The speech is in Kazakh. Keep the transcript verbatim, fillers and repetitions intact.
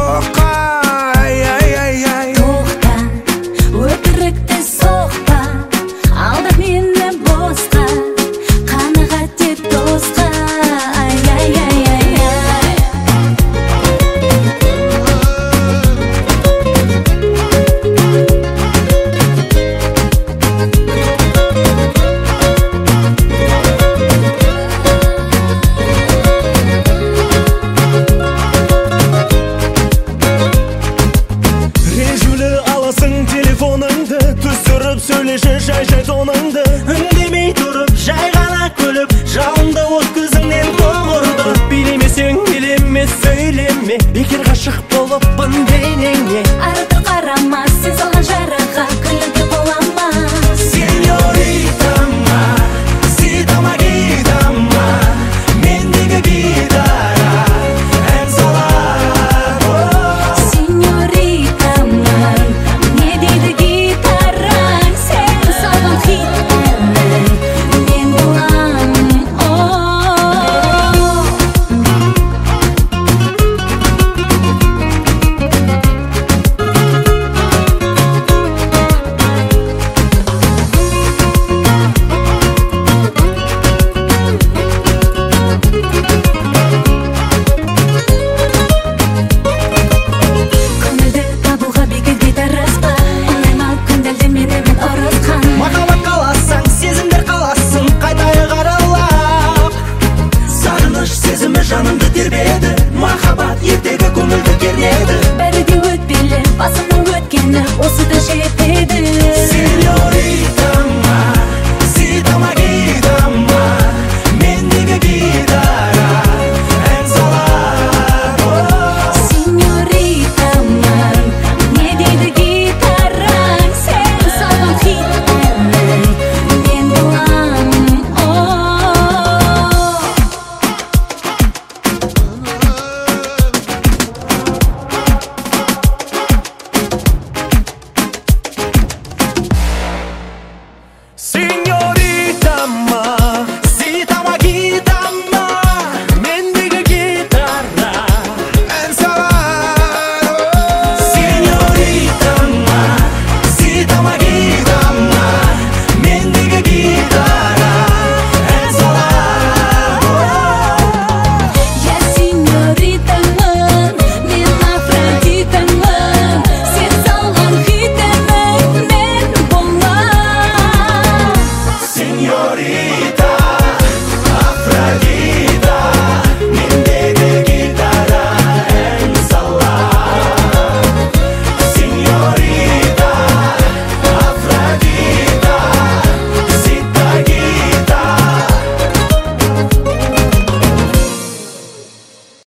жоққа. Ай, ай, ай, ай. Тоқта, өтірікті соқпа, алдап мені босқа, қанағат ет досқа. Ай, ай, ай, ай, ай. Режулі аласың телефоныңды, түсіріп сөйлеші жай-жай тоныңды. Үндемей тұрып, жай ғана күліп, жалынды от көзіңнен тоғырды. Билемесең билеме, сөйлеме, бекер ғашық болыппын бейнеңе.